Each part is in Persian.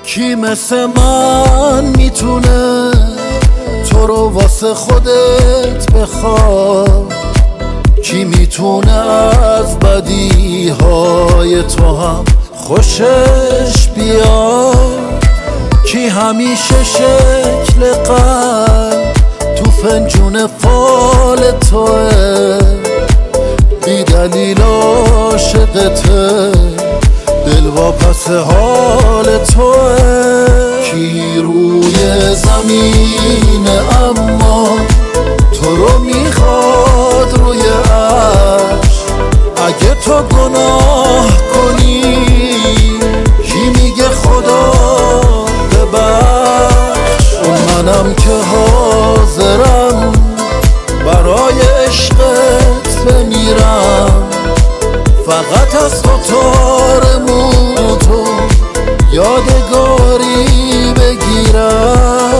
کی مثل من میتونه تو رو واسه خودت بخواد؟ کی میتونه از بدیهای تو هم خوشش بیاد؟ کی همیشه شکل قلب تو فنجون فال توه، بی دلیل عاشقته، دل واپس حال توه. کی روی زمین اما تو رو میخواد روی عرش؟ اگه تو گناه کنی کی میگه خدا ببخش؟ اون منم که حاضرم برای عشقت بمیرم، فقط از تو تارمون تو یادگاری بگیرم.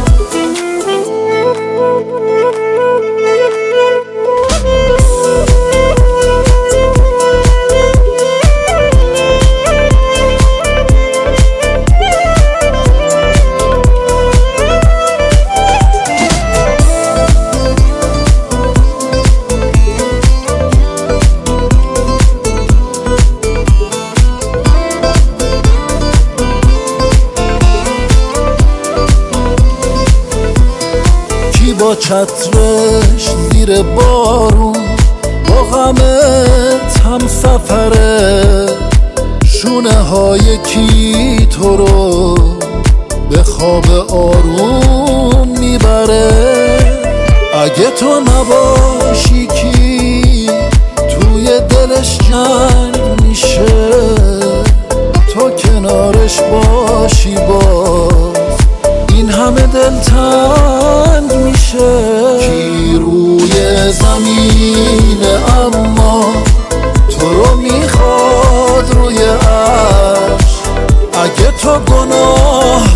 با چترش زیر بارون با غمت هم سفره، شونه های کی تو رو به خواب آروم میبره؟ اگه تو نباشی کی توی دلش جنگ میشه؟ تو کنارش باشی باز این همه دلتنگ میشه. کی روی زمین اما تو رو میخواد روی عرش؟ اگه تو گناه